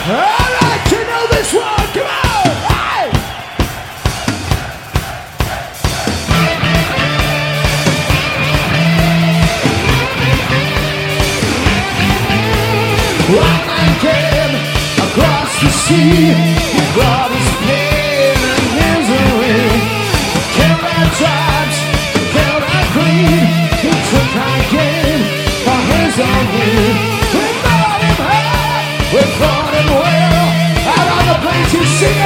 I like to know this one. Come on. Hey! One man came across the sea. He brought his pain and misery. Killed our tribes, killed our greed. He took our gain for his own greed. We fought him hard, we fought him well. Out on the plains you see